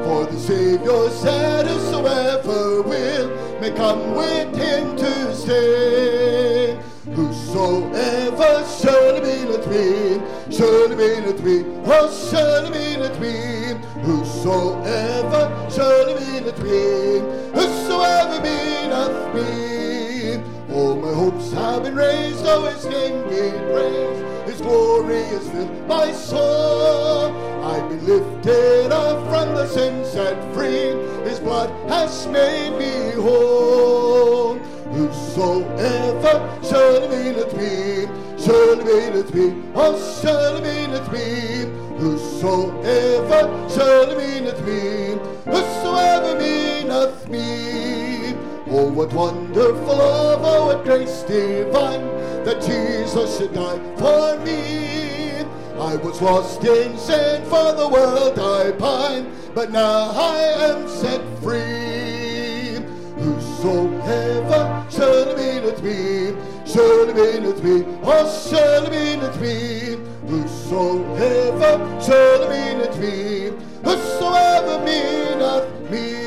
For the Savior said, whosoever will may come with him to stay. Whosoever surely meaneth me, surely meaneth me, oh surely meaneth me. Whosoever surely meaneth me, whosoever meaneth me. All my hopes have been raised, though his name be praised. His glory has filled my soul. I've been lifted up from the sin, set free. His blood has made me whole. Whosoever surely meaneth me, surely meaneth me, oh surely meaneth me. Whosoever surely meaneth me, whosoever meaneth me. Oh, what wonderful love, oh, what grace divine, that Jesus should die for me. I was lost in sin, for the world I pined, but now I am set free. Whosoever surely meaneth me, surely meaneth me, oh surely meaneth me. Whosoever surely meaneth me, whosoever meaneth me.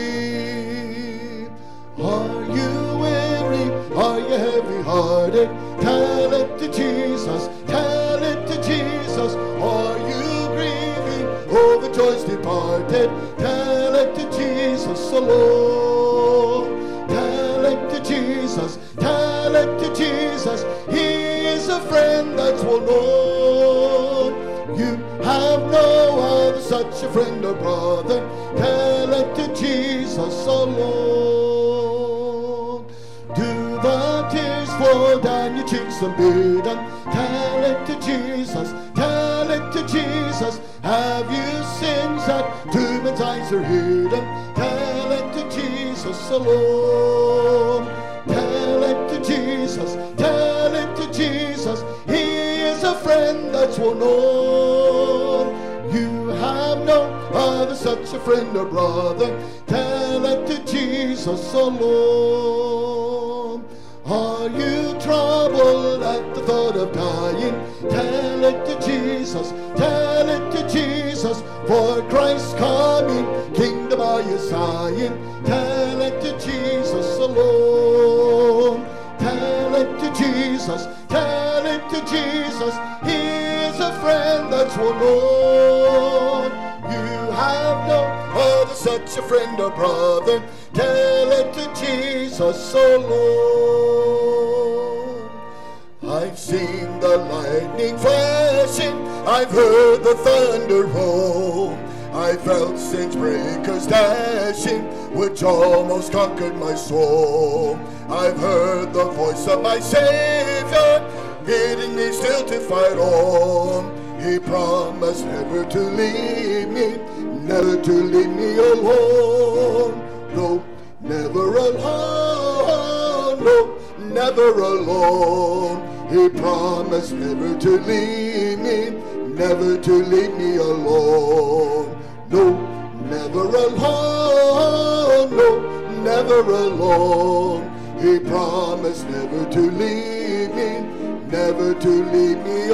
Are you weary? Are you heavy-hearted? Tell it to Jesus, tell it to Jesus. Are you grieving over joys departed? Tell it to Jesus alone. Tell it to Jesus, tell it to Jesus. He is a friend that's well known. You have no other such a friend or brother. Tell it to Jesus alone. Do the tears flow down your cheeks and beat them? Tell it to Jesus, tell it to Jesus. Have you sins that to men's eyes are hidden? Tell it to Jesus alone. Tell it to Jesus, tell it to Jesus. He is a friend that's well known. You have no other such a friend or brother. Tell it to Jesus alone. Are you troubled at the thought of dying? Tell it to Jesus, tell it to Jesus. For Christ's coming, kingdom are you sighing? Tell it to Jesus alone. Tell it to Jesus, tell it to Jesus. He is a friend that's well known. You have no other such a friend or brother. Tell it to Jesus alone. I've seen the lightning flashing, I've heard the thunder roll, I felt sin's breakers dashing, which almost conquered my soul. I've heard the voice of my Savior bidding me still to fight on. He promised never to leave me, never to leave me alone. No, never alone, no, never alone. He promised never to leave me, never to leave me alone. No, never alone, no, never alone. He promised never to leave me, never to leave me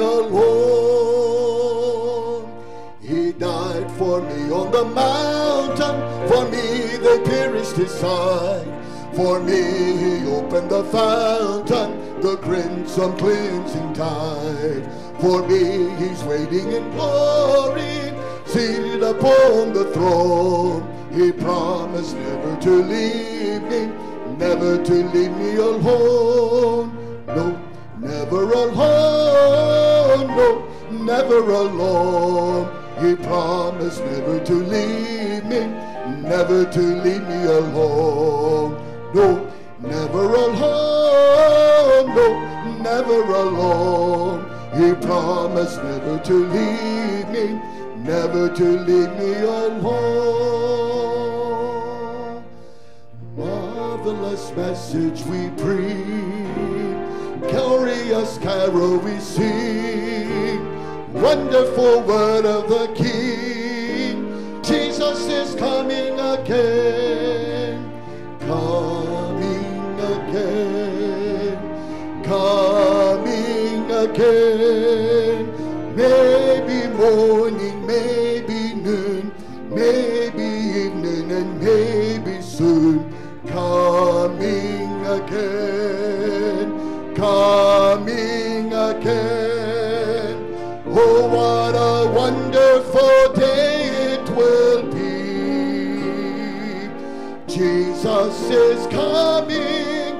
alone. He died for me on the mountain, for me they pierced his side. For me he opened the fountain, the crimson cleansing tide. For me he's waiting in glory, seated upon the throne. He promised never to leave me, never to leave me alone. No, never alone, no, never alone. He promised never to leave me, never to leave me alone. No, never alone, no, never alone. He promised never to leave me, never to leave me alone. Marvelous message we preach, glorious carol we sing, wonderful word of the King. Jesus is coming again, coming again, coming again. Maybe morning, maybe noon, maybe evening, and maybe soon coming again, coming again. Oh, what a wonderful day it will be. Jesus is coming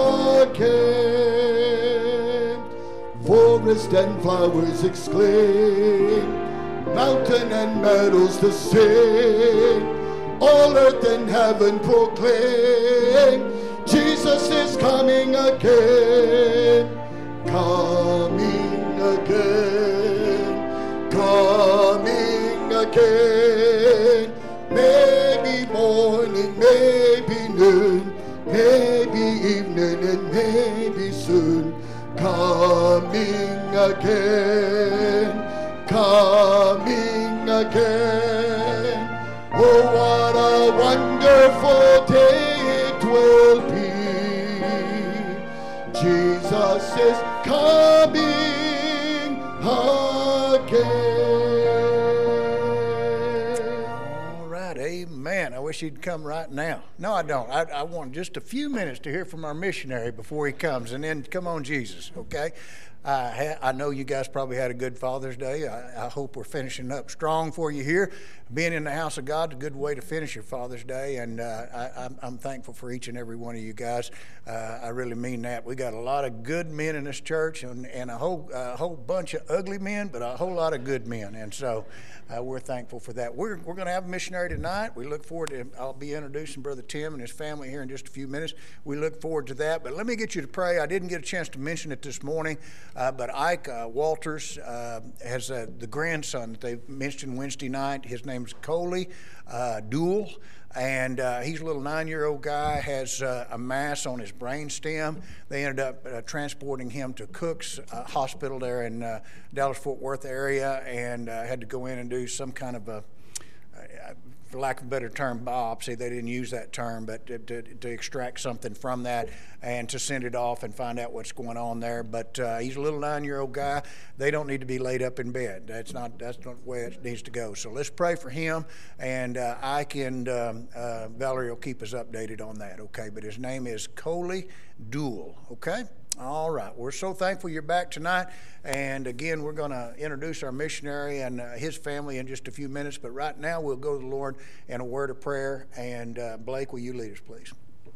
again. Forest and flowers exclaim, mountain and meadows to sing, all earth and heaven proclaim, Jesus is coming again, coming again, coming again. Maybe morning, maybe noon, maybe evening, and maybe soon, coming again, coming again. Oh, what a wonderful day it will be. Jesus is coming again. All right, amen. I wish he'd come right now. No, I don't. I want just a few minutes to hear from our missionary before he comes, and then come on, Jesus, okay? I know you guys probably had a good Father's Day. I hope we're finishing up strong for you here. Being in the house of God is a good way to finish your Father's Day, and I'm thankful for each and every one of you guys. I really mean that. We got a lot of good men in this church, and a whole bunch of ugly men, but a whole lot of good men, and so we're thankful for that. We're going to have a missionary tonight. We look forward to. I'll be introducing Brother Tim and his family here in just a few minutes. We look forward to that. But let me get you to pray. I didn't get a chance to mention it this morning. But Ike Walters has the grandson that they mentioned Wednesday night. His name's Coley Duell, and he's a little 9-year-old guy, has a mass on his brain stem. They ended up transporting him to Cook's Hospital there in Dallas-Fort Worth area, and had to go in and do some kind of a for lack of a better term, biopsy. They didn't use that term, but to extract something from that and to send it off and find out what's going on there. But he's a little 9-year-old guy. They don't need to be laid up in bed. That's not the way it needs to go. So let's pray for him, and Ike and Valerie will keep us updated on that, okay? But his name is Coley Duell, okay? All right. We're so thankful you're back tonight. And again, we're going to introduce our missionary and his family in just a few minutes. But right now, we'll go to the Lord in a word of prayer. And Blake, will you lead us, please?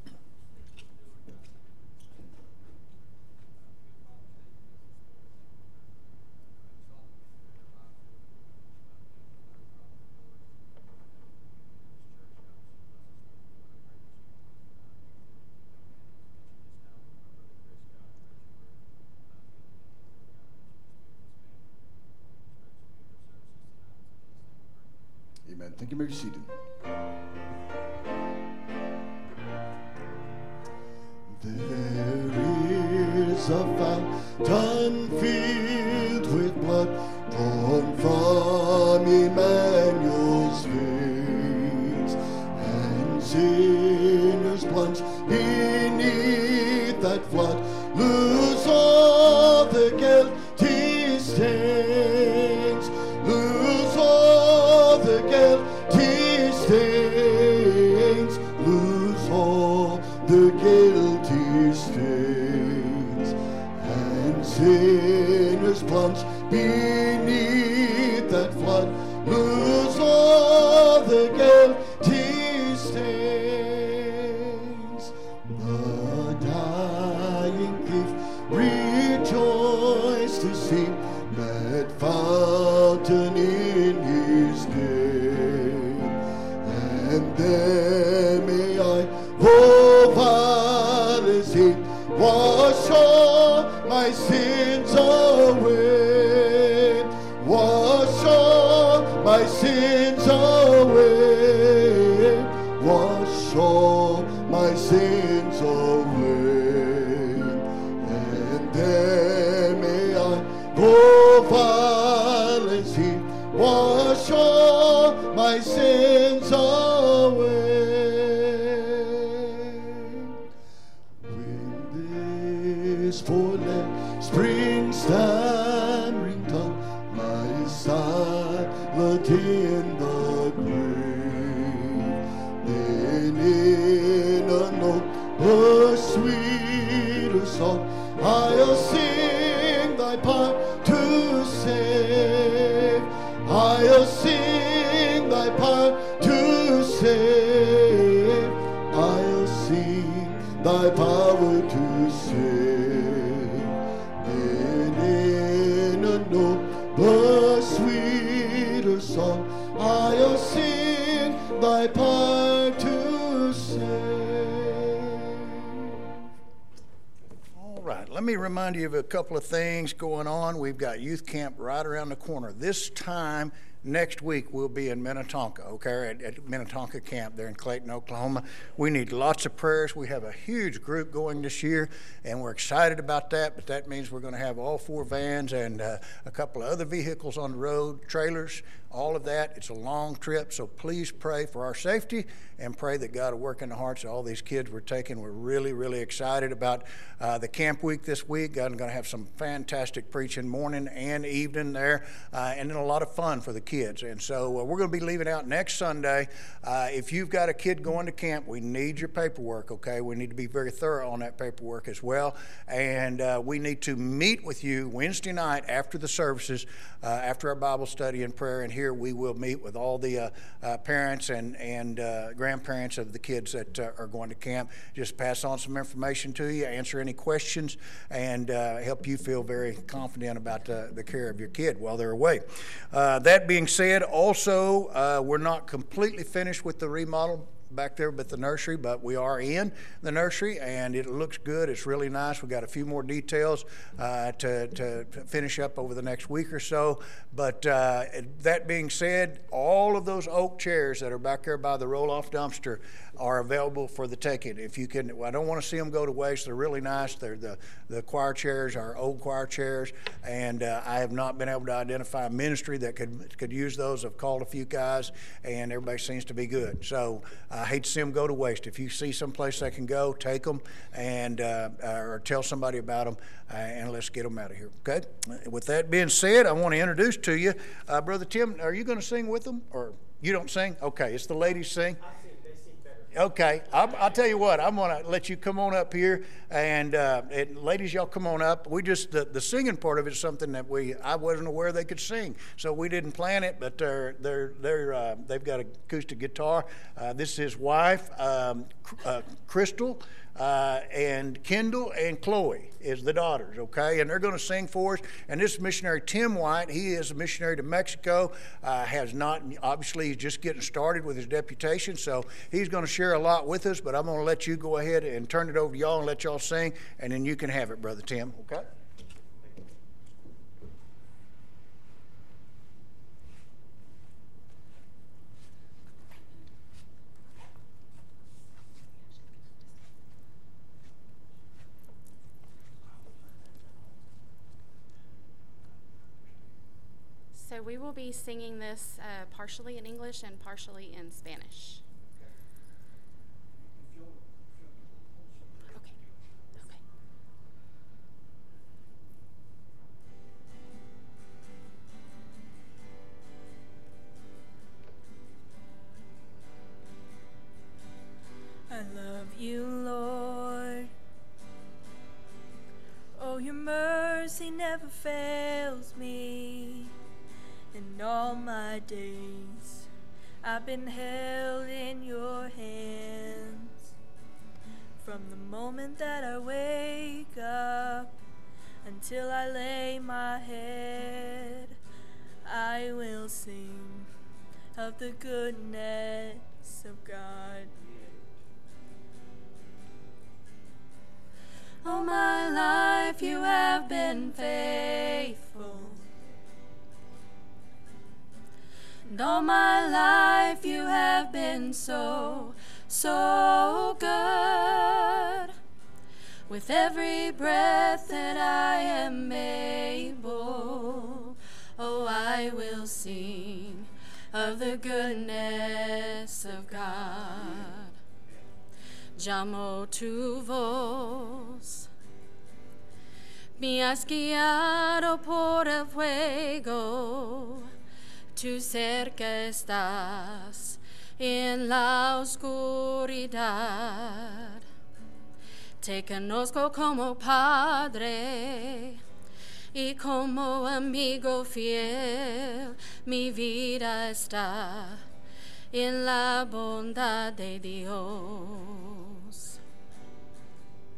Amen. Thank you. May be seated. There is a fountain filled with blood drawn from Emmanuel's veins, and sinners plunge beneath that flood, lose all the guilty stains, lose all the guilty stains, lose all the guilty stains, and sinners plunge beneath that flood, lose all the guilty stains. The dying thief rejoiced to see that fountain in his name, and there may I, oh violence heap, wash all my sins away, wash all my sins away, wash all my sins away, and there may I, oh violence, He, wash all my sins away. thy power to save. In a note, the sweeter song, I'll sing thy power to save. All right, let me remind you of a couple of things going on. We've got youth camp right around the corner. This time next week we'll be in Minnetonka, okay, at Minnetonka Camp there in Clayton, Oklahoma. We need lots of prayers. We have a huge group going this year, and we're excited about that, but that means we're going to have all 4 vans and a couple of other vehicles on the road, trailers, all of that. It's a long trip, so please pray for our safety and pray that God will work in the hearts of all these kids we're taking. We're really, really excited about the camp week this week. God's going to have some fantastic preaching morning and evening there, and then a lot of fun for the kids. And so we're going to be leaving out next Sunday. If you've got a kid going to camp, we need your paperwork, okay? We need to be very thorough on that paperwork as well. And we need to meet with you Wednesday night after the services, after our Bible study and prayer. And here we will meet with all the parents and grandparents of the kids that are going to camp. Just pass on some information to you, answer any questions, and help you feel very confident about the care of your kid while they're away. That being said, also, we're not completely finished with the remodel back there at the nursery, but we are in the nursery, and it looks good. It's really nice. We've got a few more details to finish up over the next week or so. But that being said, all of those oak chairs that are back there by the roll-off dumpster are available for the taking. If you can, I don't want to see them go to waste. They're really nice. They're the choir chairs, our old choir chairs, and I have not been able to identify a ministry that could use those. I've called a few guys, and everybody seems to be good. So I hate to see them go to waste. If you see someplace they can go, take them, and or tell somebody about them, and let's get them out of here. Okay. With that being said, I want to introduce to you, Brother Tim. Are you going to sing with them, or you don't sing? Okay, it's the ladies sing. Okay, I'll tell you what, I'm going to let you come on up here, and ladies, y'all come on up. We just, the singing part of it is something that I wasn't aware they could sing, so we didn't plan it, but they've got an acoustic guitar. This is his wife, Crystal, and Kendall and Chloe is the daughters, okay? And they're going to sing for us. And this missionary, Tim White, he is a missionary to Mexico, obviously he's just getting started with his deputation, so he's going to share a lot with us, but I'm going to let you go ahead and turn it over to y'all and let y'all sing, and then you can have it, Brother Tim, okay? So we will be singing this partially in English and partially in Spanish. Okay. Okay. I love you, Lord. Oh, your mercy never fails me. In all my days, I've been held in your hands. From the moment that I wake up until I lay my head, I will sing of the goodness of God. All my life you have been faithful. And all my life you have been so, so good. With every breath that I am able, oh, I will sing of the goodness of God. Llamo tu voz, me has guiado por el fuego. Tú cerca estás en la oscuridad. Te conozco como Padre y como amigo fiel. Mi vida está en la bondad de Dios.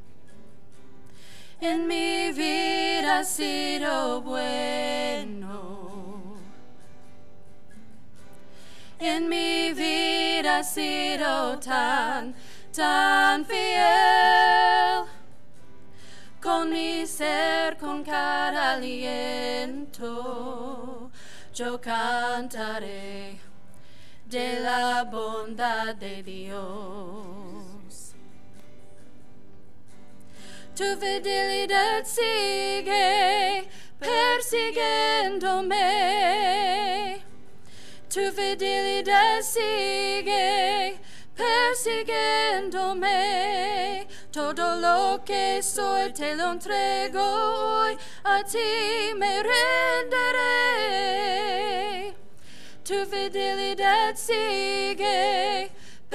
En mi vida ha sido bueno. En mi vida ha sido tan fiel. Con mi ser, con cada aliento, yo cantaré de la bondad de Dios. Tu fidelidad sigue persiguiéndome. Tu fidelidad sigue persiguiéndome. Todo lo que soy te lo entrego hoy, a ti me rendiré. Tu fidelidad sigue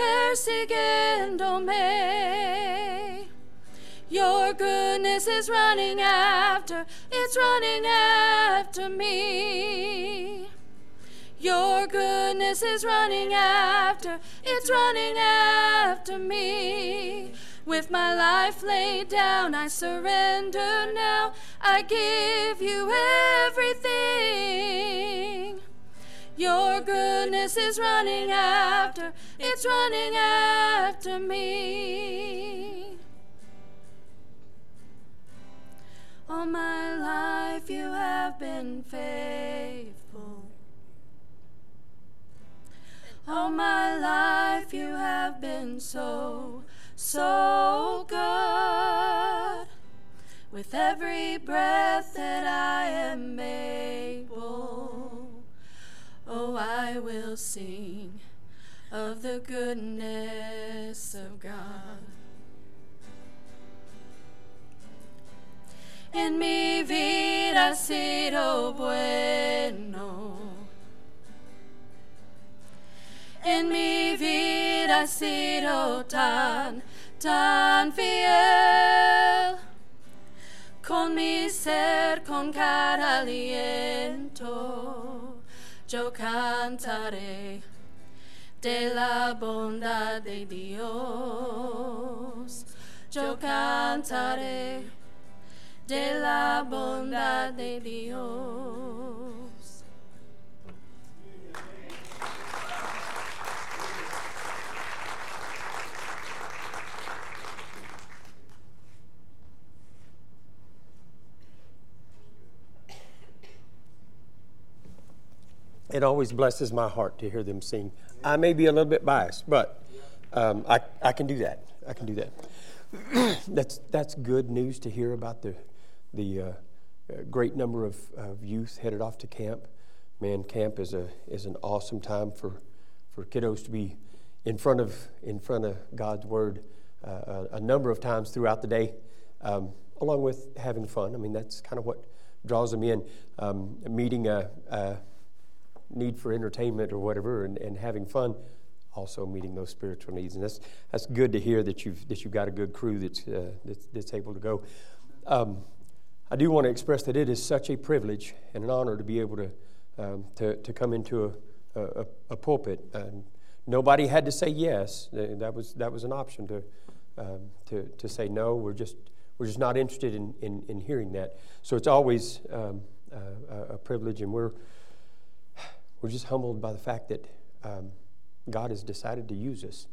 persiguiéndome. Your goodness is running after, it's running after me. Your goodness is running after, it's running after me. With my life laid down, I surrender now. I give you everything. Your goodness is running after, it's running after me. All my life you have been faithful. All my life you have been so good. With every breath that I am able, oh, I will sing of the goodness of God. En mi vida ha sido bueno. En mi vida ha sido tan fiel. Con mi ser, con cada aliento, yo cantaré de la bondad de Dios. Yo cantaré de la bondad de Dios. It always blesses my heart to hear them sing. I may be a little bit biased, but I can do that. I can do that. That's good news to hear about the great number of youth headed off to camp. Man, camp is an awesome time for kiddos to be in front of God's Word a number of times throughout the day, along with having fun. I mean, that's kind of what draws them in. Meeting a need for entertainment or whatever, and having fun, also meeting those spiritual needs. And that's good to hear that you've got a good crew that's able to go. I do want to express that it is such a privilege and an honor to be able to come into a pulpit. Nobody had to say yes. That was an option to say no. We're just not interested in hearing that. So it's always a privilege, and we're just humbled by the fact that God has decided to use us.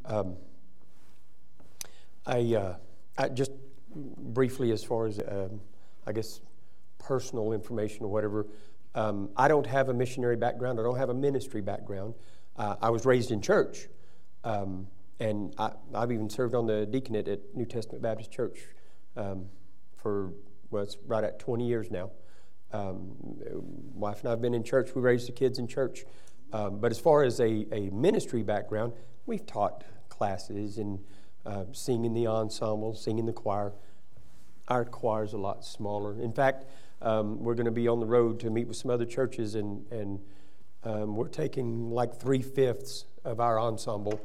I just briefly, as far as I guess personal information or whatever, I don't have a missionary background. I don't have a ministry background. I was raised in church, and I've even served on the deaconate at New Testament Baptist Church for, well, it's right at 20 years now. Wife and I have been in church. We raised the kids in church. But as far as a ministry background, we've taught classes and sing in the ensemble, sing in the choir. Our choir is a lot smaller. In fact, we're going to be on the road to meet with some other churches, and we're taking like 3/5 of our ensemble.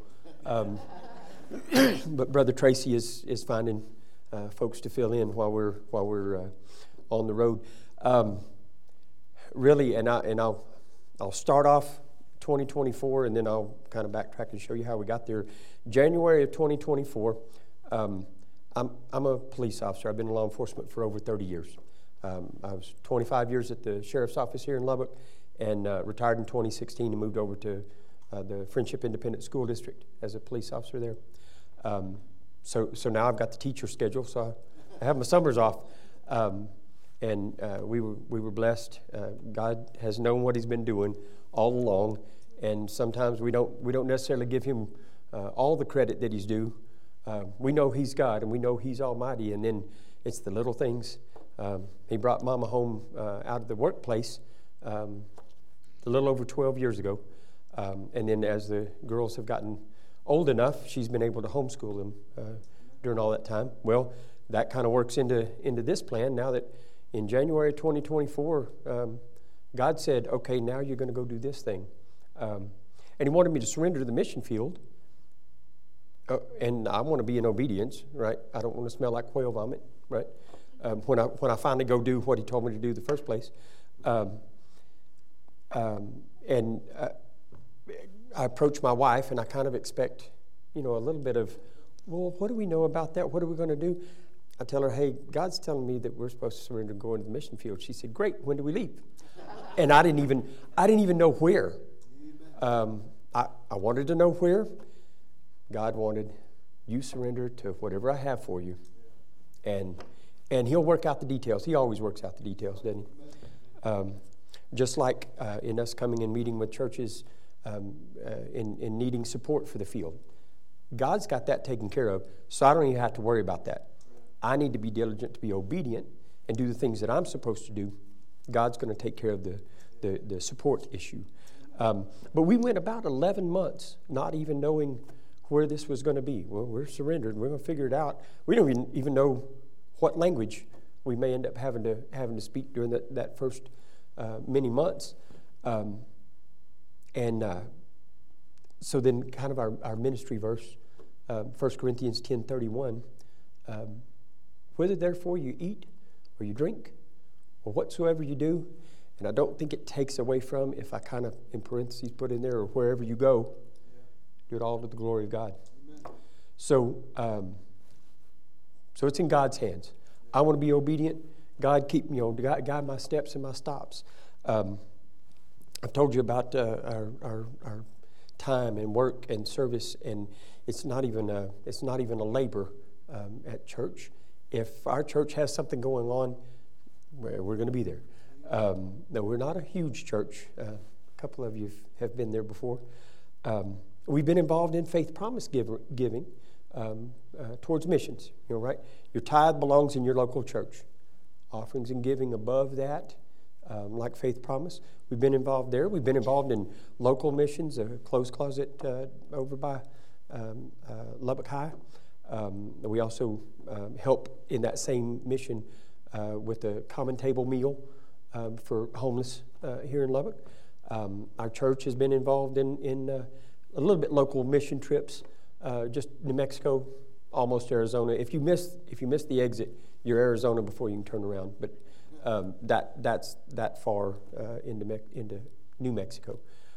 But Brother Tracy is finding folks to fill in while we're on the road. Really, and I'll start off 2024, and then I'll kind of backtrack and show you how we got there. January of 2024, I'm a police officer. I've been in law enforcement for over 30 years. I was 25 years at the sheriff's office here in Lubbock, and retired in 2016 and moved over to the Friendship Independent School District as a police officer there. So now I've got the teacher schedule, so I have my summers off. And we were blessed. God has known what He's been doing all along, and sometimes we don't necessarily give Him all the credit that He's due. We know He's God, and we know He's Almighty, and then it's the little things. He brought Mama home out of the workplace a little over 12 years ago, and then as the girls have gotten old enough, she's been able to homeschool them during all that time. Well, that kind of works into this plan now that in January 2024, God said, okay, now you're going to go do this thing. And He wanted me to surrender to the mission field. And I want to be in obedience, right? I don't want to smell like quail vomit, right? When I finally go do what He told me to do in the first place. And I approach my wife, and I kind of expect, a little bit of, well, what do we know about that? What are we going to do? I tell her, hey, God's telling me that we're supposed to surrender and go into the mission field. She said, great, when do we leave? And I didn't even know where. I wanted to know where. God wanted, you surrender to whatever I have for you. And He'll work out the details. He always works out the details, doesn't He? Just like in us coming and meeting with churches in needing support for the field. God's got that taken care of, so I don't even have to worry about that. I need to be diligent, to be obedient, and do the things that I'm supposed to do. God's going to take care of the support issue. But we went about 11 months not even knowing where this was going to be. Well, we're surrendered. We're going to figure it out. We don't even know what language we may end up having to speak during that first many months. So then kind of our ministry verse, 1 Corinthians 10:31, whether therefore you eat or you drink or whatsoever you do, and I don't think it takes away from, if I kind of in parentheses put in there, or wherever you go, do it all to the glory of God. So it's in God's hands. I want to be obedient. God keep me on, guide my steps and my stops. I've told you about our time and work and service, and it's not even a labor at church. If our church has something going on, we're going to be there. No, we're not a huge church. A couple of you have been there before. We've been involved in faith promise giving towards missions. Right? Your tithe belongs in your local church. Offerings and giving above that, like Faith Promise. We've been involved there. We've been involved in local missions, a clothes closet over by Lubbock High. We also help in that same mission with a common table meal for homeless here in Lubbock. Our church has been involved in a little bit local mission trips, just New Mexico, almost Arizona. If you miss the exit, you're Arizona before you can turn around. But that's that far into New Mexico.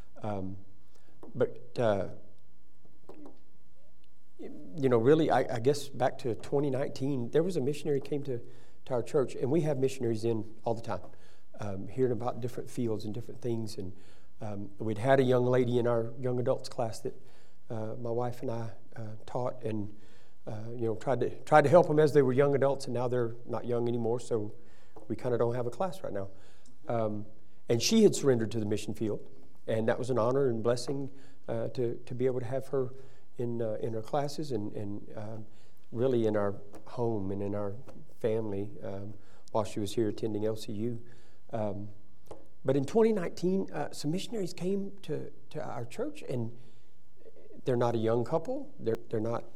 Really, I guess back to 2019, there was a missionary came to our church, and we have missionaries in all the time, hearing about different fields and different things. And we'd had a young lady in our young adults class that my wife and I taught, and tried to help them as they were young adults, and now they're not young anymore, so we kind of don't have a class right now. And she had surrendered to the mission field, and that was an honor and blessing to be able to have her in our classes and really in our home and in our family while she was here attending LCU. But in 2019, some missionaries came to our church, and they're not a young couple. They're not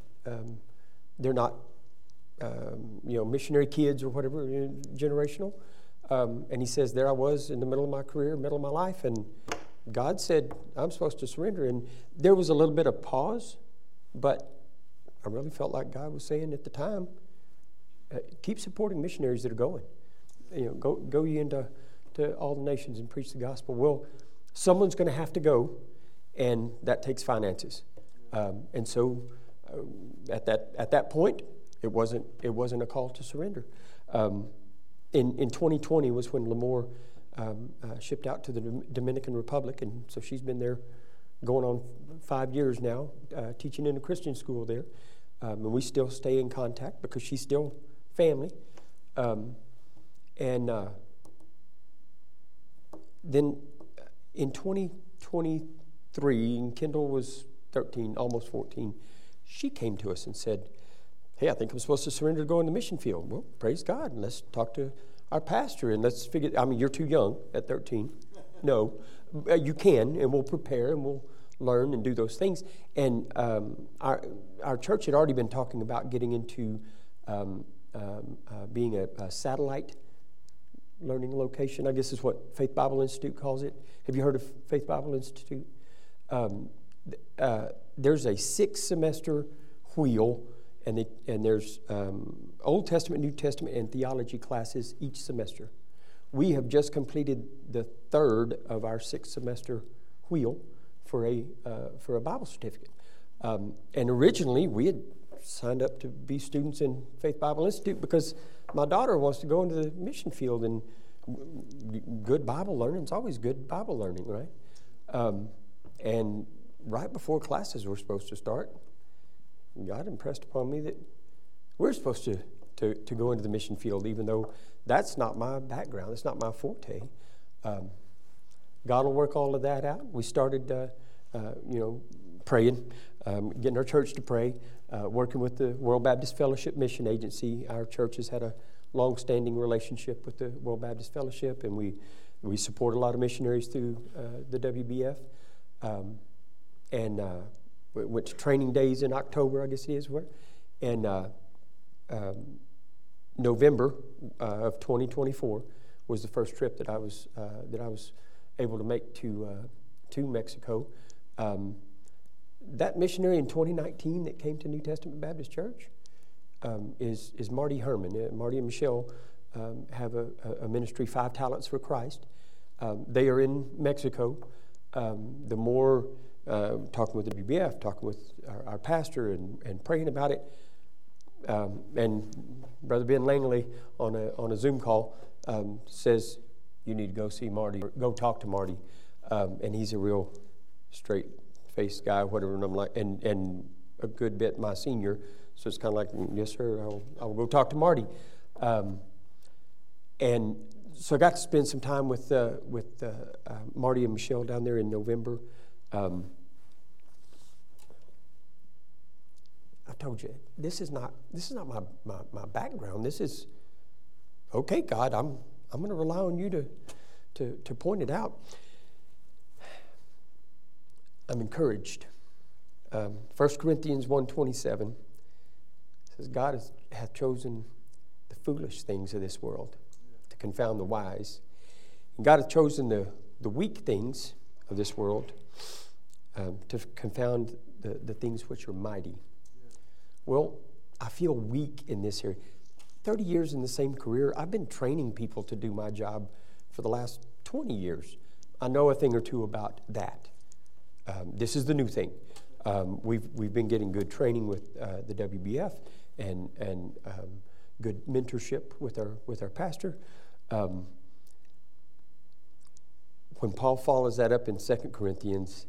missionary kids or whatever, generational. And he says, there I was in the middle of my career, middle of my life, and God said, I'm supposed to surrender. And there was a little bit of pause, but I really felt like God was saying at the time, keep supporting missionaries that are going. Go ye into all the nations and preach the gospel. Well, someone's going to have to go, and that takes finances. And so at that point, It wasn't a call to surrender. In 2020 was when Lemoore shipped out to the Dominican Republic, and so she's been there going on 5 years now, teaching in a Christian school there. And we still stay in contact because she's still family. Then in 2023, and Kendall was 13, almost 14, she came to us and said, hey, I think I'm supposed to surrender to go in the mission field. Well, praise God, and let's talk to our pastor, and let's figure, I mean, you're too young at 13. No, you can, and we'll prepare, and we'll learn and do those things. And our church had already been talking about getting into being a satellite learning location, I guess is what Faith Bible Institute calls it. Have you heard of Faith Bible Institute? There's a 6-semester wheel, and there's Old Testament, New Testament, and theology classes each semester. We have just completed the 3rd of our 6-semester wheel for a Bible certificate. And originally, we had signed up to be students in Faith Bible Institute because my daughter wants to go into the mission field, and good Bible learning is always good Bible learning, right? And right before classes were supposed to start, God impressed upon me that we're supposed to go into the mission field, even though that's not my background, that's not my forte. God will work all of that out. We started, praying, getting our church to pray, working with the World Baptist Fellowship Mission Agency. Our church has had a long-standing relationship with the World Baptist Fellowship, and we support a lot of missionaries through the WBF. We went to training days in October, I guess it is, and November of 2024 was the first trip that I was able to make to Mexico. That missionary in 2019 that came to New Testament Baptist Church is Marty Herman. Marty and Michelle have a ministry, 5 Talents for Christ. They are in Mexico. The more talking with the WBF, talking with our pastor, and praying about it, and Brother Ben Langley on a Zoom call says, "You need to go see Marty, or go talk to Marty," and he's a real straight-faced guy, whatever. And I'm like, and a good bit my senior, so it's kind of like, yes, sir, I will go talk to Marty, and so I got to spend some time with Marty and Michelle down there in November. I told you, this is not my background. This is okay, God. I'm going to rely on you to point it out. I'm encouraged. 1 Corinthians 1:27 says, God hath chosen the foolish things of this world to confound the wise. And God hath chosen the weak things of this world to confound the things which are mighty. Well, I feel weak in this area. 30 years in the same career, I've been training people to do my job for the last 20 years. I know a thing or two about that. This is the new thing. We've been getting good training with the WBF and good mentorship with our pastor. When Paul follows that up in 2 Corinthians,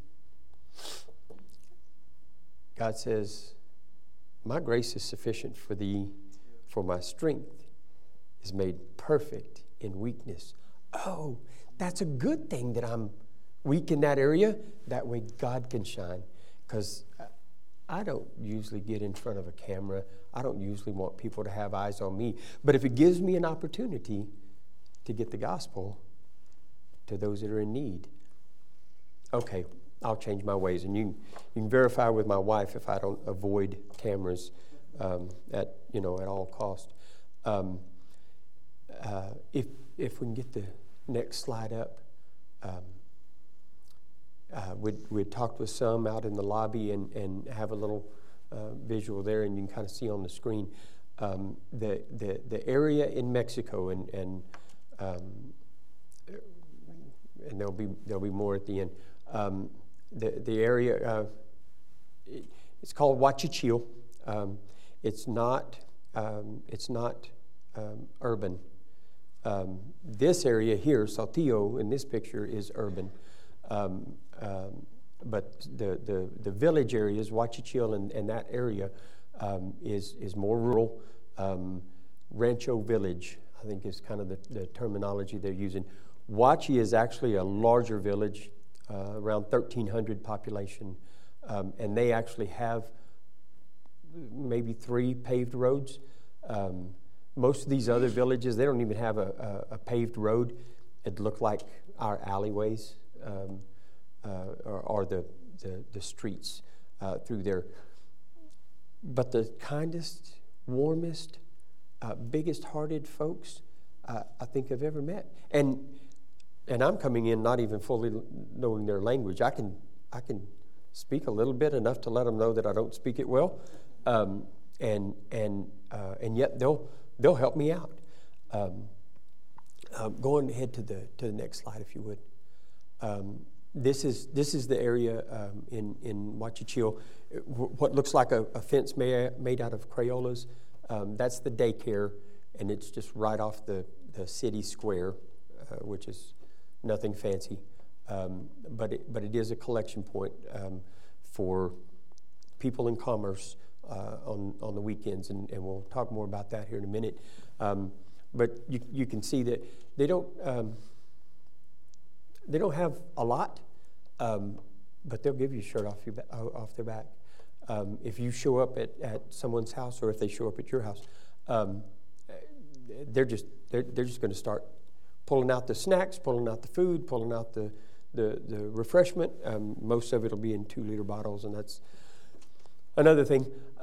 God says, my grace is sufficient for thee, for my strength is made perfect in weakness. Oh, that's a good thing that I'm weak in that area. That way God can shine. Because I don't usually get in front of a camera. I don't usually want people to have eyes on me. But if it gives me an opportunity to get the gospel to those that are in need, okay, I'll change my ways. And you can verify with my wife if I don't avoid cameras at all cost. If we can get the next slide up, we'd talked with some out in the lobby and have a little visual there, and you can kind of see on the screen the area in Mexico, and there'll be more at the end. The area, it's called Huachichil. It's not It's not urban. This area here, Saltillo, in this picture, is urban. But the village areas, Huachichil and that area, is more rural. Rancho Village, I think, is kind of the terminology they're using. Huachi is actually a larger village, around 1,300 population, and they actually have maybe 3 paved roads. Most of these other villages, they don't even have a paved road. It looked like our alleyways or the streets through there. But the kindest, warmest, biggest-hearted folks I think I've ever met. And I'm coming in not even fully knowing their language. I can speak a little bit, enough to let them know that I don't speak it well, and yet they'll help me out. Going ahead to the next slide, if you would. This is the area in Huachichil, what looks like a fence made out of Crayolas. That's the daycare, and it's just right off the city square, which is nothing fancy, but it is a collection point for people in commerce on the weekends, and we'll talk more about that here in a minute. But you can see that they don't have a lot, but they'll give you a shirt off their back. If you show up at someone's house, or if they show up at your house, they're just going to start pulling out the snacks, pulling out the food, pulling out the refreshment. Most of it will be in 2-liter bottles, and that's another thing.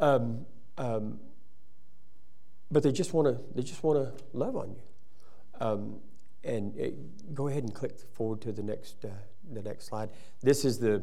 But they just want to love on you. And go ahead and click forward to the next slide. This is the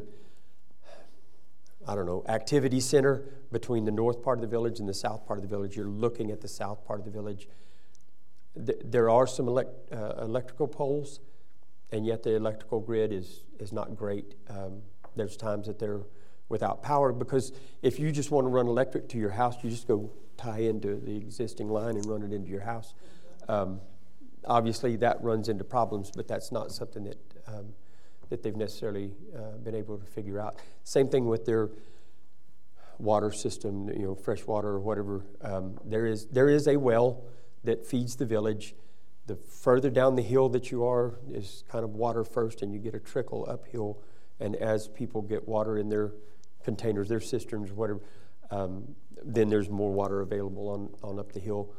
activity center between the north part of the village and the south part of the village. You're looking at the south part of the village. There are some electrical poles, and yet the electrical grid is not great. There's times that they're without power, because if you just want to run electric to your house, you just go tie into the existing line and run it into your house. Obviously, that runs into problems, but that's not something that they've necessarily been able to figure out. Same thing with their water system, fresh water or whatever. There is a well that feeds the village. The further down the hill that you are is kind of water first, and you get a trickle uphill. And as people get water in their containers, their cisterns, whatever, then there's more water available on up the hill.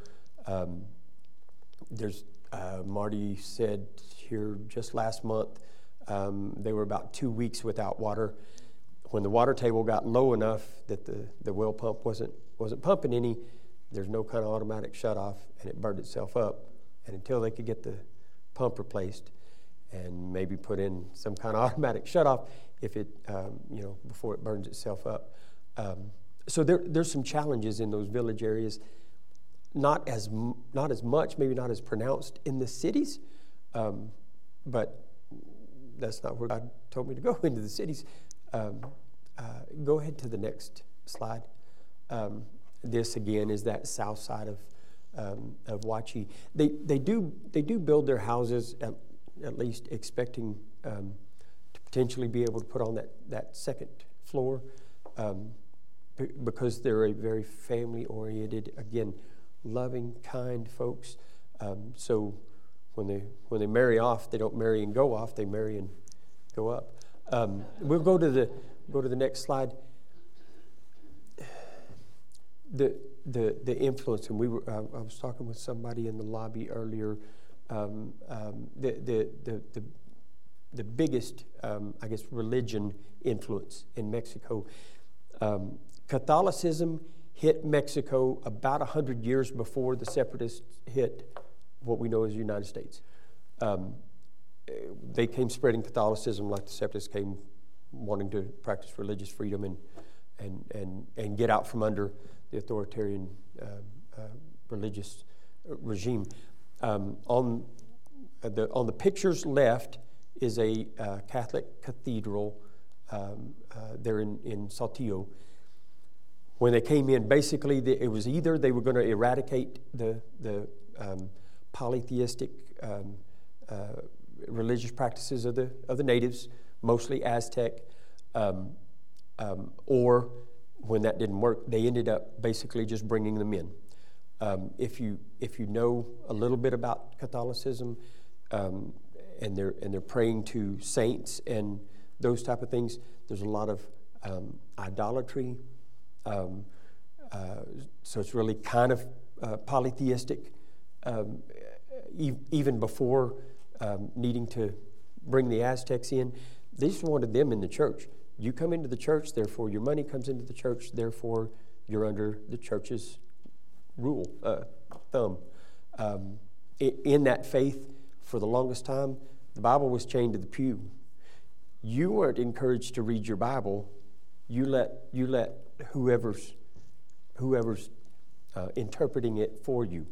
There's Marty said here just last month they were about 2 weeks without water. When the water table got low enough that the well pump wasn't pumping any, there's no kind of automatic shutoff, and it burned itself up. And until they could get the pump replaced and maybe put in some kind of automatic shutoff, if it before it burns itself up. So there's some challenges in those village areas. Not as much, maybe not as pronounced in the cities, but that's not where God told me to go, into the cities. Go ahead to the next slide. This again is that south side of Huachi. They do build their houses at least expecting to potentially be able to put on that second floor, because they're a very family-oriented, again, loving, kind folks. So when they marry off, they don't marry and go off. They marry and go up. We'll go to the next slide. The influence, and I was talking with somebody in the lobby earlier. The biggest, I guess, religion influence in Mexico. Catholicism hit Mexico about 100 years before the separatists hit what we know as the United States. They came spreading Catholicism like the separatists came wanting to practice religious freedom and get out from under the authoritarian religious regime. On the picture's left is a Catholic cathedral there in Saltillo. when they came in, basically it was either they were going to eradicate the polytheistic religious practices of the natives, mostly Aztec, or when that didn't work, they ended up basically just bringing them in. If you know a little bit about Catholicism, and they're praying to saints and those type of things, there's a lot of idolatry. So it's really kind of polytheistic, even before needing to bring the Aztecs in. They just wanted them in the church. You come into the church, therefore your money comes into the church, therefore you're under the church's rule, thumb. In that faith, for the longest time, the Bible was chained to the pew. You weren't encouraged to read your Bible. You let whoever's interpreting it for you,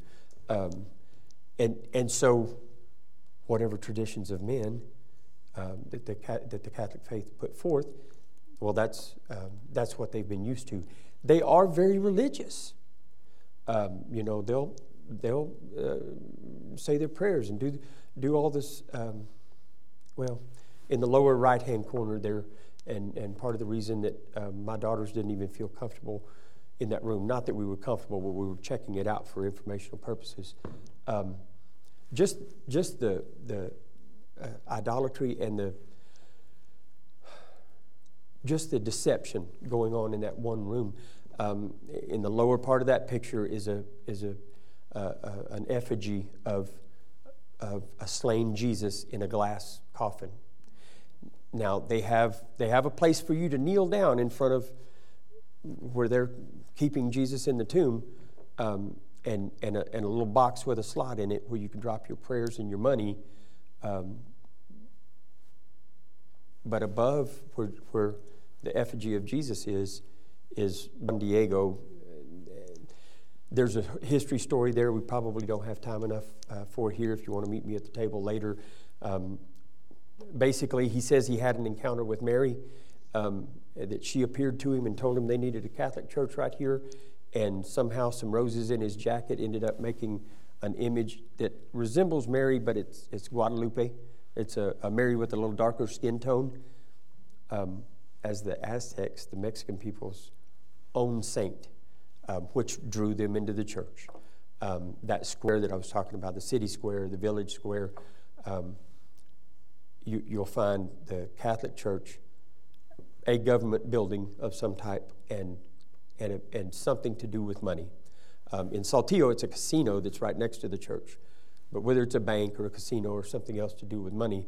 and so whatever traditions of men that the Catholic faith put forth, well, that's what they've been used to. They are very religious. They'll say their prayers and do all this. In the lower right-hand corner there, and part of the reason that my daughters didn't even feel comfortable in that room, not that we were comfortable, but we were checking it out for informational purposes. Just the idolatry and just the deception going on in that one room. In the lower part of that picture is an effigy of a slain Jesus in a glass coffin. Now they have a place for you to kneel down in front of where they're keeping Jesus in the tomb, and a little box with a slot in it where you can drop your prayers and your money. But above where the effigy of Jesus is San Diego. There's a history story there. We probably don't have time enough for it here. If you want to meet me at the table later. Basically, he says he had an encounter with Mary, that she appeared to him and told him they needed a Catholic church right here, and somehow some roses in his jacket ended up making an image that resembles Mary, but it's Guadalupe. It's a Mary with a little darker skin tone, as the Aztecs, the Mexican people's own saint, which drew them into the church. That square that I was talking about, the city square, the village square, you'll find the Catholic Church, a government building of some type, and something to do with money. In Saltillo, it's a casino that's right next to the church. But whether it's a bank or a casino or something else to do with money,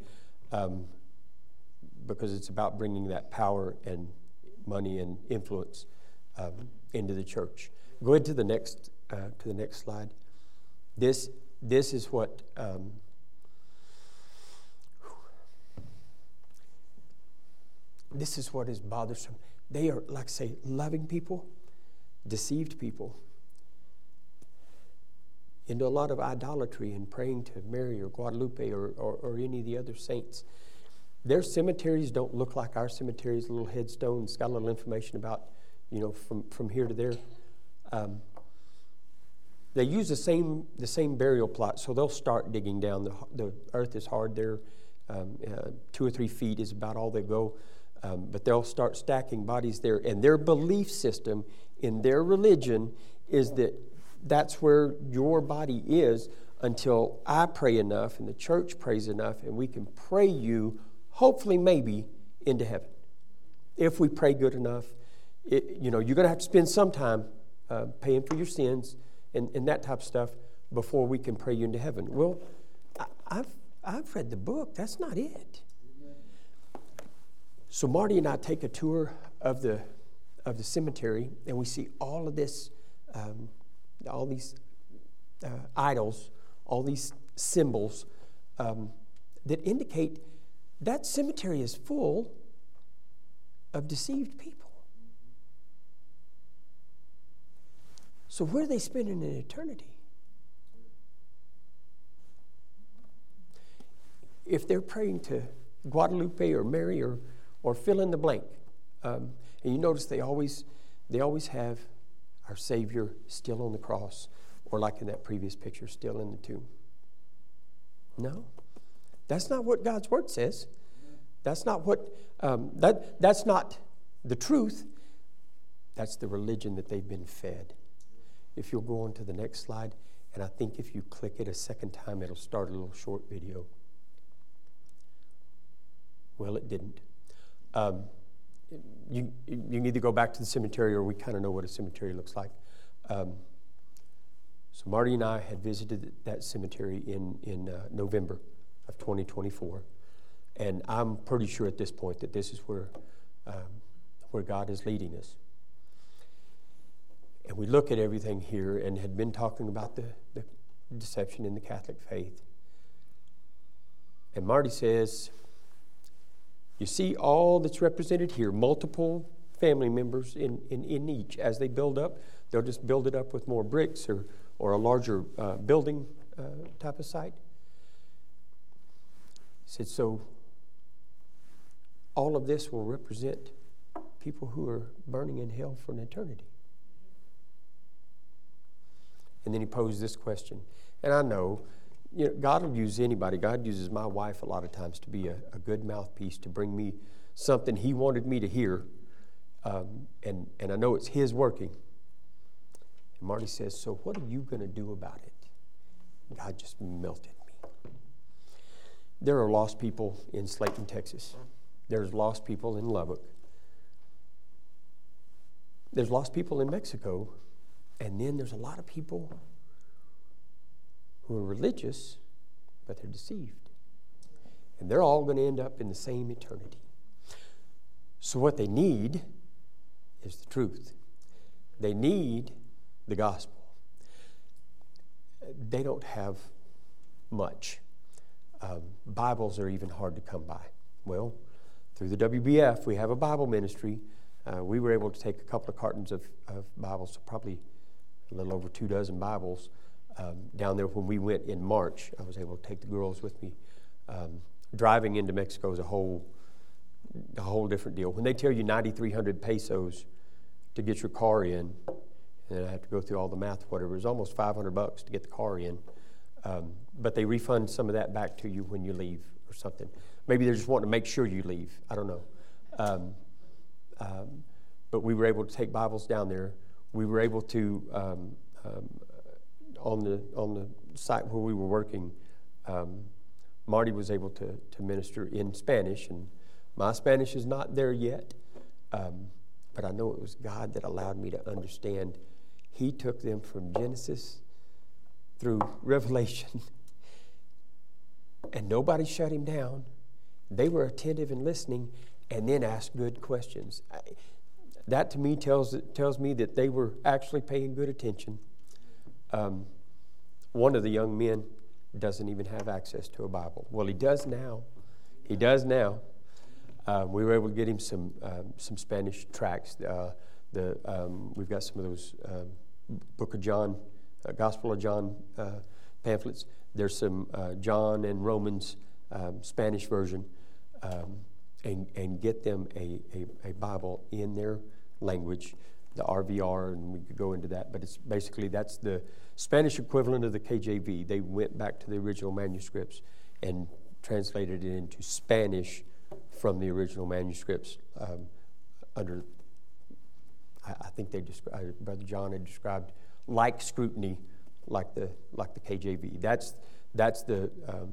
because it's about bringing that power and money and influence into the church. Go ahead to the next slide. This is what this is what is bothersome. They are, like say, loving people, deceived people into a lot of idolatry and praying to Mary or Guadalupe or any of the other saints. Their cemeteries don't look like our cemeteries, little headstones. It's got a little information about, from here to there. They use the same burial plot, so they'll start digging down. The earth is hard there. 2 or 3 feet is about all they go. But they'll start stacking bodies there. And their belief system in their religion is that that's where your body is until I pray enough and the church prays enough and we can pray you, hopefully maybe, into heaven. If we pray good enough, you're going to have to spend some time paying for your sins and that type of stuff before we can pray you into heaven. Well, I've read the book. That's not it. So Marty and I take a tour of the cemetery, and we see all of this, all these idols, all these symbols that indicate that cemetery is full of deceived people. So where are they spending an eternity? If they're praying to Guadalupe or Mary or fill in the blank, and you notice they always they always have our Savior still on the cross, or like in that previous picture, still in the tomb. No, that's not what God's Word says. That's not what, that's not the truth. That's the religion that they've been fed. If you'll go on to the next slide, and I think if you click it a second time, it'll start a little short video. Well, it didn't. You can either go back to the cemetery, or we kind of know what a cemetery looks like. So Marty and I had visited that cemetery in November of 2024, and I'm pretty sure at this point that this is where God is leading us. And we look at everything here and had been talking about the deception in the Catholic faith. And Marty says, you see all that's represented here, multiple family members in each. As they build up, they'll just build it up with more bricks or a larger building type of site. He said, so all of this will represent people who are burning in hell for an eternity. And then he posed this question. And I know, God will use anybody. God uses my wife a lot of times to be a good mouthpiece, to bring me something He wanted me to hear. And I know it's His working. And Marty says, so what are you going to do about it? God just melted me. There are lost people in Slayton, Texas. There's lost people in Lubbock. There's lost people in Mexico. And then there's a lot of people who are religious, but they're deceived. And they're all going to end up in the same eternity. So what they need is the truth. They need the gospel. They don't have much. Bibles are even hard to come by. Well, through the WBF, we have a Bible ministry. We were able to take a couple of cartons of Bibles, probably a little over 24 Bibles, down there when we went in March. I was able to take the girls with me. Driving into Mexico is a whole different deal. When they tell you 9,300 pesos to get your car in, and then I have to go through all the math, whatever, it's almost $500 to get the car in. But they refund some of that back to you when you leave or something. Maybe they're just wanting to make sure you leave. I don't know. But we were able to take Bibles down there. We were able to, on the site where we were working, Marty was able to minister in Spanish, and my Spanish is not there yet, but I know it was God that allowed me to understand. He took them from Genesis through Revelation, and nobody shut him down. They were attentive and listening, and then asked good questions. That to me tells me that they were actually paying good attention. One of the young men doesn't even have access to a Bible. Well, he does now. We were able to get him some Spanish tracts. We've got some of those Book of John, Gospel of John pamphlets. There's some John and Romans Spanish version, and get them a Bible in their language, the RVR, and we could go into that. But it's basically, that's the Spanish equivalent of the KJV. They went back to the original manuscripts and translated it into Spanish from the original manuscripts under, I think they described, Brother John had described like scrutiny, like the KJV. That's the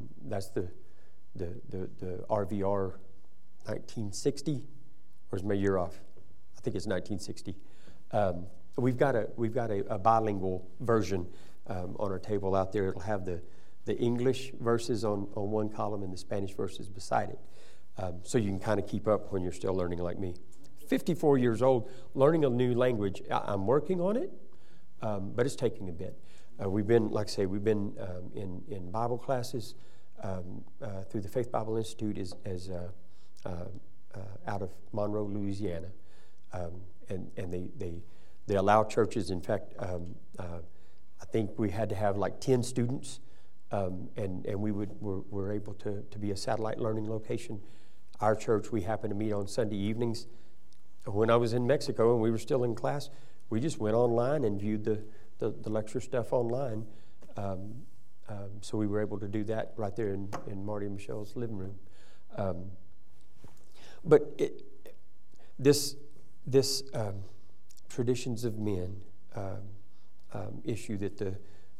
RVR 1960, or is my year off? I think it's 1960. We've got a bilingual version on our table out there. It'll have the English verses on one column and the Spanish verses beside it. So you can kind of keep up when you're still learning like me. 54 years old, learning a new language. I'm working on it, but it's taking a bit. We've been, like I say, in Bible classes through the Faith Bible Institute as out of Monroe, Louisiana, and they allow churches. In fact, I think we had to have like 10 students, and we were able to be a satellite learning location. Our church, we happen to meet on Sunday evenings, when I was in Mexico and we were still in class, we just went online and viewed the lecture stuff online. So we were able to do that right there in Marty and Michelle's living room. But this traditions of men issue that the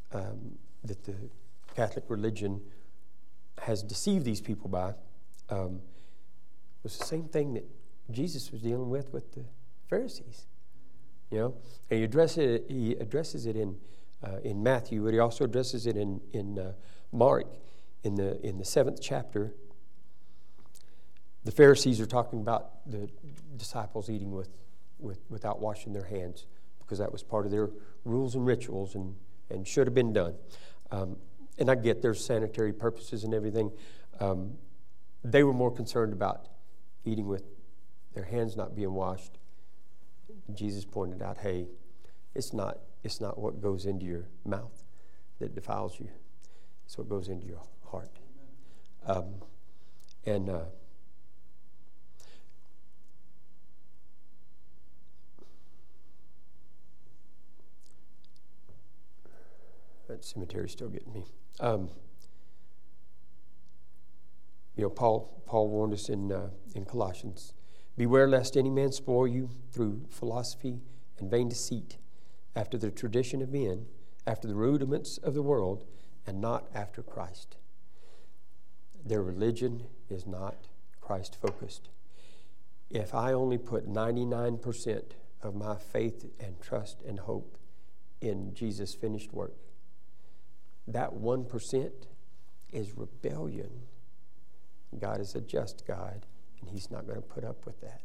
Catholic religion has deceived these people by was the same thing that Jesus was dealing with the Pharisees. You know, and he addresses it in Matthew, but he also addresses it in Mark in the 7th chapter. The Pharisees are talking about the disciples eating without washing their hands, because that was part of their rules and rituals and should have been done. And I get there's sanitary purposes and everything. They were more concerned about eating with their hands not being washed. Jesus pointed out, hey, it's not what goes into your mouth that defiles you. It's what goes into your heart. That cemetery's still getting me. Paul warned us in Colossians, beware lest any man spoil you through philosophy and vain deceit, after the tradition of men, after the rudiments of the world, and not after Christ. Their religion is not Christ-focused. If I only put 99% of my faith and trust and hope in Jesus' finished work, that 1% is rebellion. God is a just God, and He's not going to put up with that.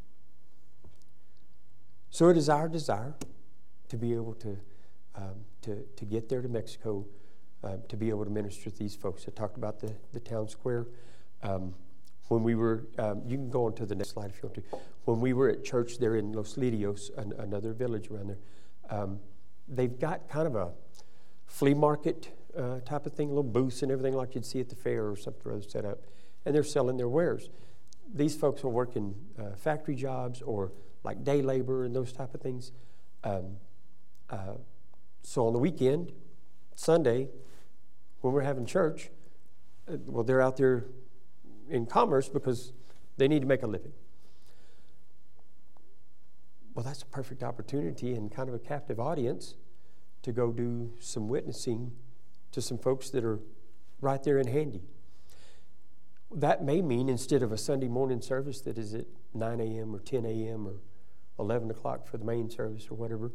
So it is our desire to be able to get there to Mexico, to be able to minister to these folks. I talked about the town square. When we were, you can go on to the next slide if you want to. When we were at church there in Los Lirios, another village around there, they've got kind of a flea market type of thing, little booths and everything like you'd see at the fair or something or other set up, and they're selling their wares. These folks are working factory jobs or like day labor and those type of things. So on the weekend, Sunday, when we're having church, they're out there in commerce because they need to make a living. Well, that's a perfect opportunity and kind of a captive audience to go do some witnessing to some folks that are right there in handy. That may mean instead of a Sunday morning service that is at 9 a.m. or 10 a.m. or 11 o'clock for the main service or whatever,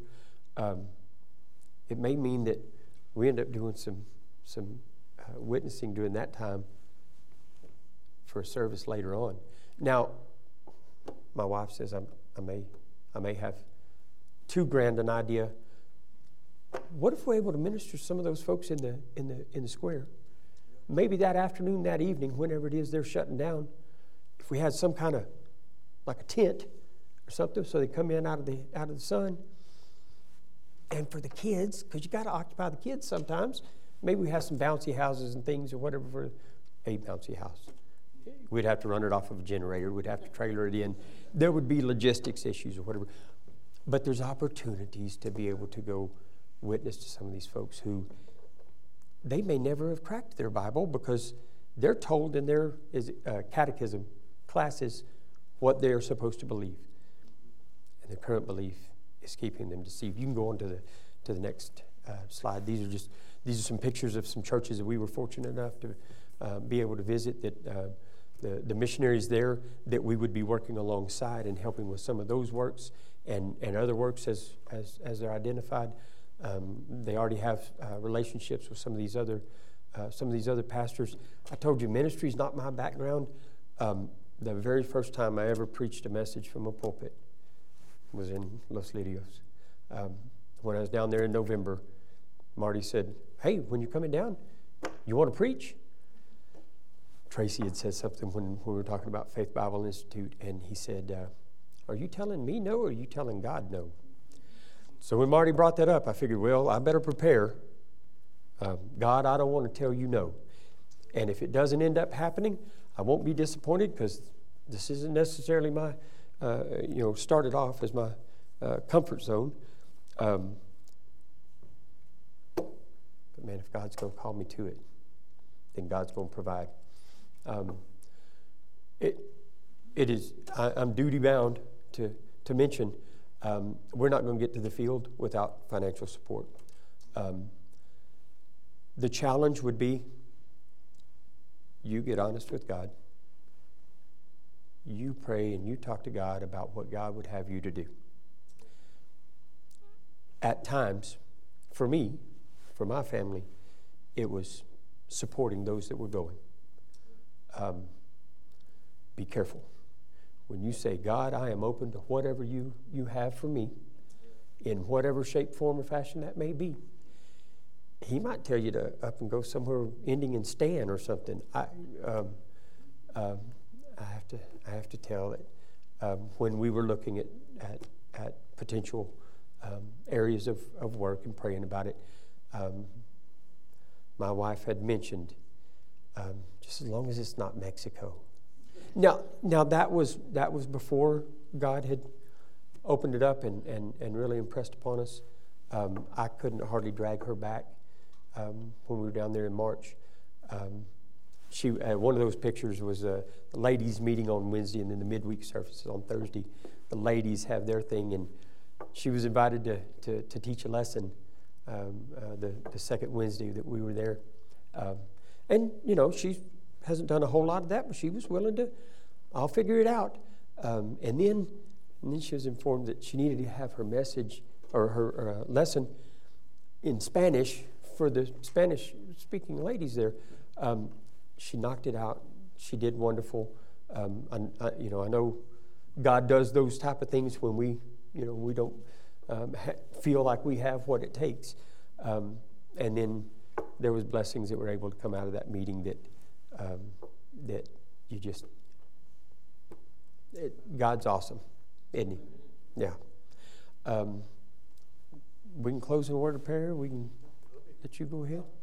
it may mean that we end up doing some witnessing during that time for a service later on. Now, my wife says I may have too grand an idea. What if we're able to minister to some of those folks in the square? Maybe that afternoon, that evening, whenever it is they're shutting down, if we had some kind of like a tent or something, so they come in out of the sun. And for the kids, because you got to occupy the kids sometimes, maybe we have some bouncy houses and things or whatever for a bouncy house. We'd have to run it off of a generator. We'd have to trailer it in. There would be logistics issues or whatever. But there's opportunities to be able to go witness to some of these folks who they may never have cracked their Bible because they're told in their catechism classes what they're supposed to believe. And their current belief is keeping them deceived. You can go on to the next slide. These are some pictures of some churches that we were fortunate enough to be able to visit, that the missionaries there that we would be working alongside and helping with some of those works and other works as they're identified. They already have relationships with some of these other pastors. I told you ministry is not my background. The very first time I ever preached a message from a pulpit was in Los Lirios. When I was down there in November, Marty said, "Hey, when you're coming down, you want to preach?" Tracy had said something when we were talking about Faith Bible Institute, and he said, "Are you telling me no, or are you telling God no?" So when Marty brought that up, I figured, well, I better prepare. God, I don't want to tell you no. And if it doesn't end up happening, I won't be disappointed because this isn't necessarily started off as my comfort zone. But man, if God's going to call me to it, then God's going to provide. I'm duty bound to mention, we're not going to get to the field without financial support. The challenge would be, you get honest with God. You pray and you talk to God about what God would have you to do. At times, for me, for my family, it was supporting those that were going. Be careful. When you say, God, I am open to whatever you have for me, in whatever shape, form, or fashion that may be, He might tell you to up and go somewhere ending in Stan or something. I have to tell that when we were looking at potential areas of work and praying about it, my wife had mentioned, just as long as it's not Mexico. Now that was before God had opened it up and really impressed upon us. I couldn't hardly drag her back when we were down there in March. She one of those pictures was the ladies meeting on Wednesday, and then the midweek services on Thursday. The ladies have their thing, and she was invited to teach a lesson the second Wednesday that we were there. And she hasn't done a whole lot of that, but she was willing to. I'll figure it out. And then she was informed that she needed to have her message or her lesson in Spanish for the Spanish-speaking ladies there. She knocked it out. She did wonderful. I know God does those type of things when we don't feel like we have what it takes. And then there was blessings that were able to come out of that meeting that you just. God's awesome, isn't He? Yeah. We can close in a word of prayer. We can let you go ahead.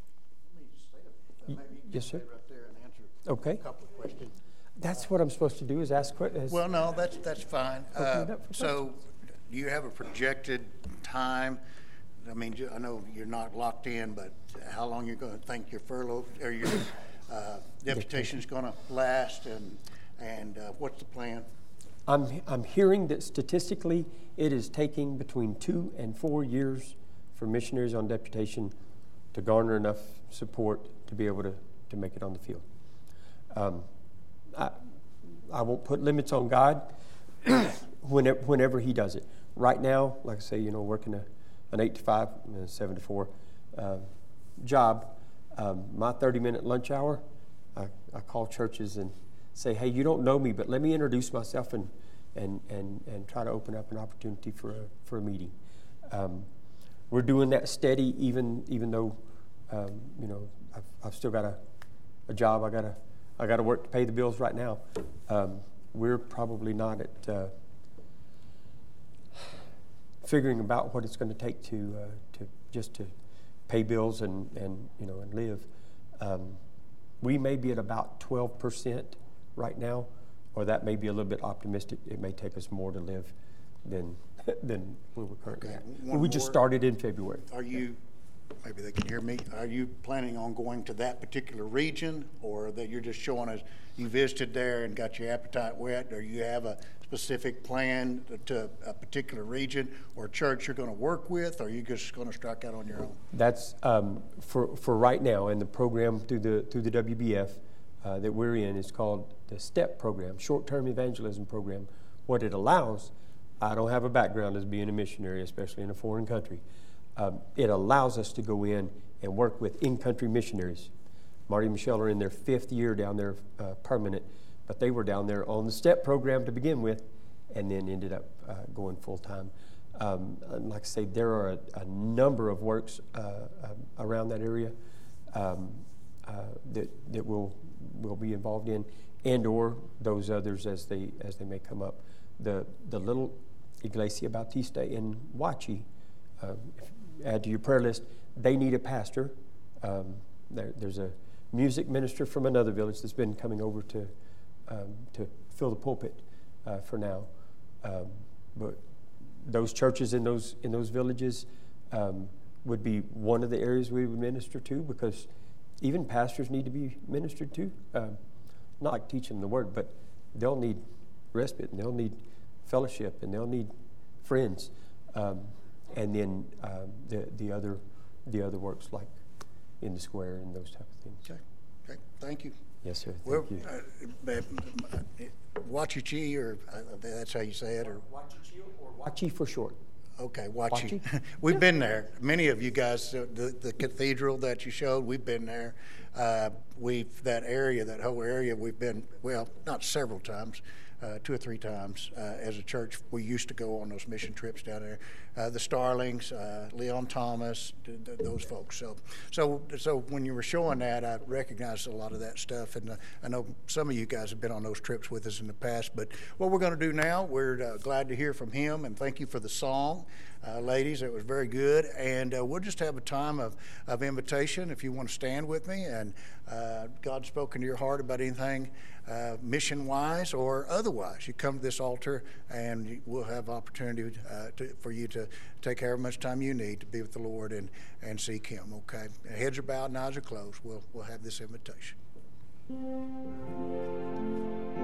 Yes, sir. Right there and answer Okay. a couple of questions. That's what I'm supposed to do, is ask questions. Well, no, that's fine. Open it up for So, do you have a projected time? I mean, I know you're not locked in, but how long you're going to think your furlough or your deputation is going to last, and what's the plan? I'm hearing that statistically it is taking between 2 and 4 years for missionaries on deputation to garner enough support to be able to make it on the field. I won't put limits on God whenever He does it. Right now, like I say, working an 8 to 5, 7 to 4 job, my 30-minute lunch hour, I call churches and say, hey, you don't know me, but let me introduce myself and try to open up an opportunity for a meeting. We're doing that steady, even though I've still got a job. I got to work to pay the bills right now. We're probably not at figuring about what it's going to take to pay bills and live. We may be at about 12% right now, or that may be a little bit optimistic. It may take us more to live than where we're currently at. We just started in February. Are you, maybe they can hear me, are you planning on going to that particular region, or that you're just showing us you visited there and got your appetite whet, or you have a specific plan to a particular region or church you're going to work with, or are you just going to strike out on your own? That's for right now, and the program through the WBF that we're in is called the STEP program, Short-Term Evangelism Program. What it allows, I don't have a background as being a missionary, especially in a foreign country. It allows us to go in and work with in-country missionaries. Marty and Michelle are in their 5th year down there permanent, but they were down there on the STEP program to begin with and then ended up going full-time. Like I say, there are a number of works around that area that we'll be involved in, and or those others as they may come up. The little Iglesia Bautista in Huachi, add to your prayer list, they need a pastor. There's a music minister from another village that's been coming over to fill the pulpit for now. But those churches in those villages would be one of the areas we would minister to, because even pastors need to be ministered to. Not like teaching the word, but they'll need respite, and they'll need fellowship, and they'll need friends, and then the other works like in the square and those type of things. Okay. Thank you. Yes, sir. Well, Thank you. Wachichi, or that's how you say it, or Wachi for short. okay, Wachi. Wachi? We've been there. Many of you guys, the cathedral that you showed, we've been there. That whole area, we've been, well, not several times, 2 or 3 times as a church. We used to go on those mission trips down there. The Starlings, Leon Thomas, those folks. So when you were showing that, I recognized a lot of that stuff, and I know some of you guys have been on those trips with us in the past. But what we're going to do now, we're glad to hear from him, and thank you for the song, ladies. It was very good, and we'll just have a time of invitation. If you want to stand with me, and God's spoken to your heart about anything mission-wise or otherwise, you come to this altar, and we'll have opportunity for you to take however much time you need to be with the Lord and seek Him. Okay, heads are bowed and eyes are closed. We'll have this invitation.